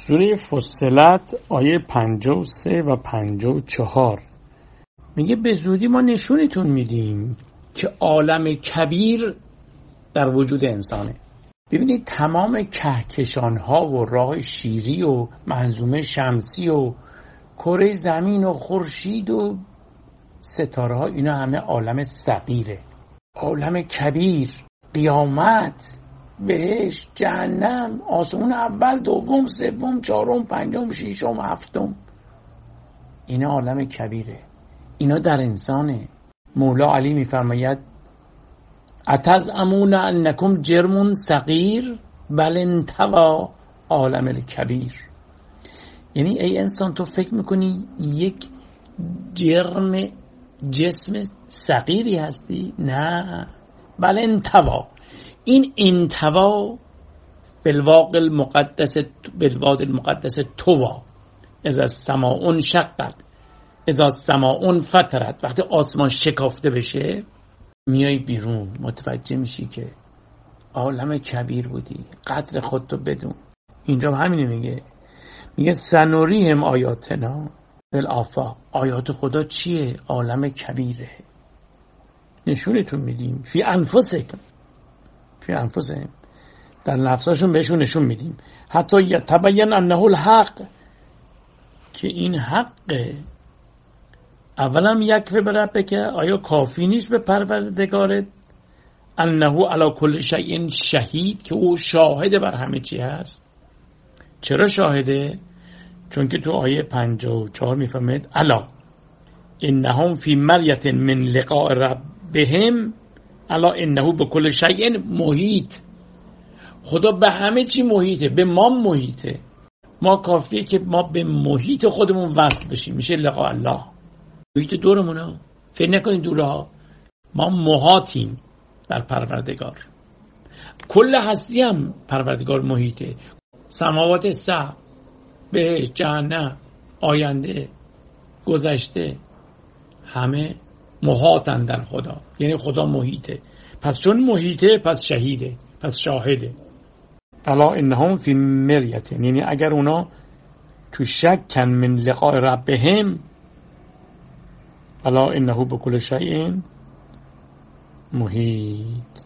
سوره فصلت آیه 53 و 54 میگه به زودی ما نشونتون میدیم که عالم کبیر در وجود انسانه. ببینید تمام کهکشان ها و راه شیری و منظومه شمسی و کره زمین و خورشید و ستاره ها، اینا همه عالم صغیره. عالم کبیر، قیامت، بهشت، جهنم، آسمون اول، دوم، سوم، چهارم، پنجم، ششم، هفتم، اینا عالم کبیره. اینا در انسانه. مولا علی میفرماید اتزعمون انکم جرم صغیر بل انطوی عالم الکبیر. یعنی ای انسان تو فکر میکنی یک جسم صغیری هستی؟ نه، بل انطوی. این انطوا بالواد المقدس طوا، اذا السماء انشقت، اذا السماء فطرت. وقتی آسمان شکافته بشه میای بیرون، متوجه میشی که عالم کبیر بودی، قدر خودتو بدون. اینجا همینه، میگه سنوریهم آیاتنا بالآفاق. آیات خدا چیه؟ عالم کبیره، نشونتون میدیم. فی انفسکم، در نفساشون بهشون نشون میدیم. حتی یتبین انه الحق، که این حقه. اولم یکفی بربک، آیا کافی نیست به پروردگارت؟ انه علی کل شیء شهید، که او شاهد بر همه چی هست. چرا شاهده؟ چون که تو آیه 54 میفهمید الا انهم فی مریة من لقاء ربهم الا انه بكل شیء محیط. خدا به همه چی محیطه، به ما محیطه. ما کافیه که ما به محیط خودمون وصل بشیم، میشه لقاء الله. محیط دورمونه، فکر نکنید دورها، ما محاطیم در پروردگار. کل هستی هم پروردگار محیطه. سماوات سبع، به جهنم، آینده، گذشته، همه محاطن در خدا. یعنی خدا محیطه. پس چون محیطه پس شهیده، پس شاهده. الا انهم فی مریة، یعنی اگر اونا تو شکن من لقاء ربهم الا انه بكل شیء محیط.